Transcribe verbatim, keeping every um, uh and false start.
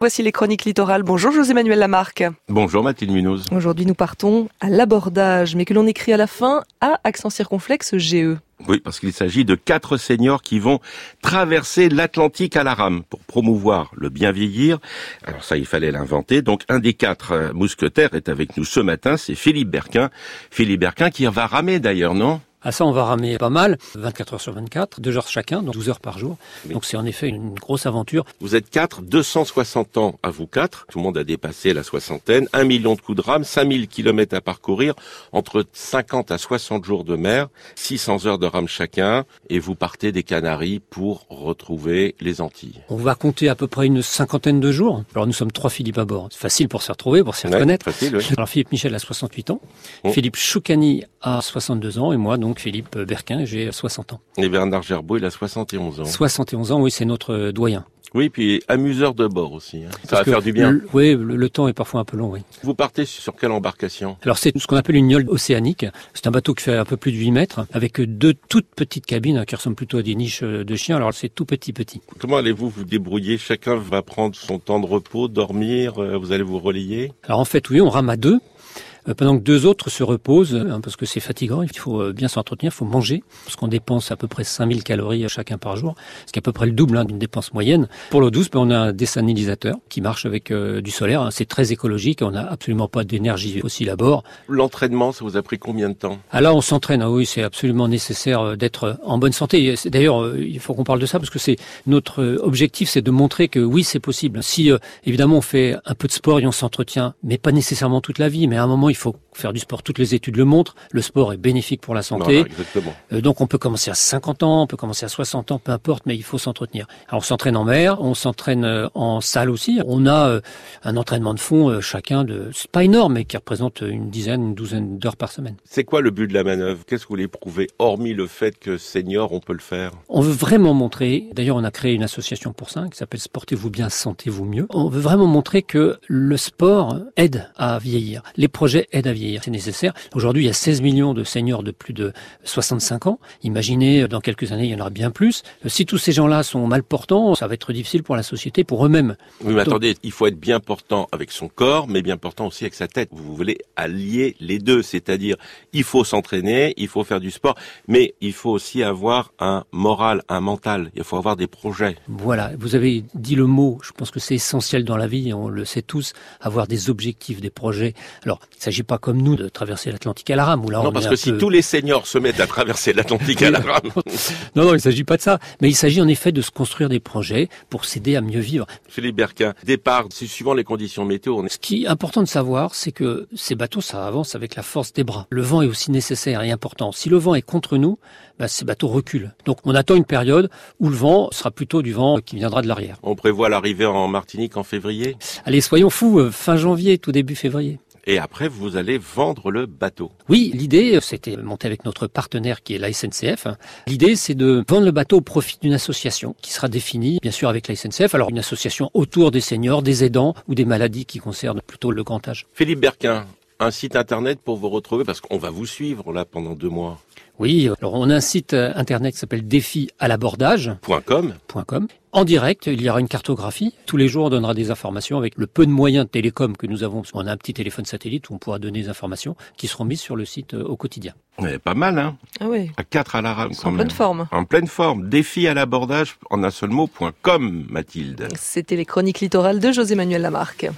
Voici les chroniques littorales. Bonjour José-Manuel Lamarque. Bonjour Mathilde Munoz. Aujourd'hui nous partons à l'abordage, mais que l'on écrit à la fin A accent circonflexe G E. Oui, parce qu'il s'agit de quatre seniors qui vont traverser l'Atlantique à la rame pour promouvoir le bien vieillir. Alors ça, il fallait l'inventer. Donc un des quatre mousquetaires est avec nous ce matin, c'est Philippe Berquin. Philippe Berquin qui va ramer d'ailleurs, non ? À ça, on va ramer pas mal, vingt-quatre heures sur vingt-quatre, deux heures chacun, donc douze heures par jour. Oui. Donc c'est en effet une grosse aventure. Vous êtes quatre, deux cent soixante ans à vous quatre. Tout le monde a dépassé la soixantaine. Un million de coups de rame, cinq mille kilomètres à parcourir, entre cinquante à soixante jours de mer, six cents heures de rame chacun. Et vous partez des Canaries pour retrouver les Antilles. On va compter à peu près une cinquantaine de jours. Alors nous sommes trois Philippe à bord. C'est facile pour se retrouver, pour s'y ouais, reconnaître. Facile, oui. Alors Philippe Michel a soixante-huit ans. Oh. Philippe Choukani a soixante-deux ans. Et moi, donc, Philippe Berquin, j'ai soixante ans. Et Bernard Gerbeau, il a soixante et onze ans. soixante et onze ans, oui, c'est notre doyen. Oui, puis amuseur de bord aussi. Hein. Ça Parce va faire du bien. Le, oui, le, le temps est parfois un peu long, oui. Vous partez sur quelle embarcation ? Alors c'est ce qu'on appelle une gnôle océanique. C'est un bateau qui fait un peu plus de huit mètres, avec deux toutes petites cabines hein, qui ressemblent plutôt à des niches de chiens. Alors c'est tout petit petit. Comment allez-vous vous débrouiller ? Chacun va prendre son temps de repos, dormir, vous allez vous relayer ? Alors en fait, oui, on rame à deux. Pendant que deux autres se reposent, hein, parce que c'est fatigant, il faut bien s'entretenir, il faut manger, parce qu'on dépense à peu près cinq mille calories chacun par jour, ce qui est à peu près le double hein, d'une dépense moyenne. Pour l'eau douce, ben, on a un désalinisateur qui marche avec euh, du solaire, hein, c'est très écologique, on n'a absolument pas d'énergie fossile à bord. L'entraînement, ça vous a pris combien de temps ? Ah là, on s'entraîne, ah oui, c'est absolument nécessaire d'être en bonne santé. D'ailleurs, il faut qu'on parle de ça, parce que c'est notre objectif, c'est de montrer que oui, c'est possible. Si, euh, évidemment, on fait un peu de sport et on s'entretient, mais pas nécessairement toute la vie, mais à un moment, il faut faire du sport. Toutes les études le montrent. Le sport est bénéfique pour la santé. Voilà, exactement. Euh, donc on peut commencer à cinquante ans, on peut commencer à soixante ans, peu importe, mais il faut s'entretenir. Alors on s'entraîne en mer, on s'entraîne euh, en salle aussi. On a euh, un entraînement de fond euh, chacun de, c'est pas énorme, mais qui représente une dizaine, une douzaine d'heures par semaine. C'est quoi le but de la manœuvre ? Qu'est-ce que vous voulez prouver, hormis le fait que senior, on peut le faire ? On veut vraiment montrer, d'ailleurs on a créé une association pour ça, qui s'appelle Sportez-vous bien, sentez-vous mieux. On veut vraiment montrer que le sport aide à vieillir. Les projets aident à vieillir. C'est nécessaire. Aujourd'hui, il y a seize millions de seniors de plus de soixante-cinq ans. Imaginez, dans quelques années, il y en aura bien plus. Si tous ces gens-là sont mal portants, ça va être difficile pour la société, pour eux-mêmes. Oui, mais attendez, il faut être bien portant avec son corps, mais bien portant aussi avec sa tête. Vous voulez allier les deux, c'est-à-dire, il faut s'entraîner, il faut faire du sport, mais il faut aussi avoir un moral, un mental. Il faut avoir des projets. Voilà, vous avez dit le mot. Je pense que c'est essentiel dans la vie, on le sait tous, avoir des objectifs, des projets. Alors, il ne s'agit pas comme nous de traverser l'Atlantique à la rame. Où là, non, on parce est que un si peu... tous les seniors se mettent à traverser l'Atlantique à la rame... non, non, il ne s'agit pas de ça. Mais il s'agit en effet de se construire des projets pour s'aider à mieux vivre. Philippe Berquin, départ, c'est suivant les conditions météo. On est... Ce qui est important de savoir, c'est que ces bateaux, ça avance avec la force des bras. Le vent est aussi nécessaire et important. Si le vent est contre nous, bah, ces bateaux reculent. Donc on attend une période où le vent sera plutôt du vent qui viendra de l'arrière. On prévoit l'arrivée en Martinique en février ? Allez, soyons fous, fin janvier, tout début février. Et après, vous allez vendre le bateau. Oui, l'idée, c'était monter avec notre partenaire qui est la S N C F. L'idée, c'est de vendre le bateau au profit d'une association qui sera définie, bien sûr, avec la S N C F. Alors, une association autour des seniors, des aidants ou des maladies qui concernent plutôt le grand âge. Philippe Berquin, un site internet pour vous retrouver, parce qu'on va vous suivre là pendant deux mois. Oui, alors on a un site internet qui s'appelle défi à l'abordage point com. .com. En direct, il y aura une cartographie. Tous les jours, on donnera des informations avec le peu de moyens de télécom que nous avons. Parce qu'on a un petit téléphone satellite où on pourra donner des informations qui seront mises sur le site au quotidien. Ouais, pas mal, hein ? Ah oui. À quatre à la rame, quand En même. pleine forme. En pleine forme. Défi à l'abordage, en un seul mot, point com, Mathilde. C'était les chroniques littorales de José-Manuel Lamarque.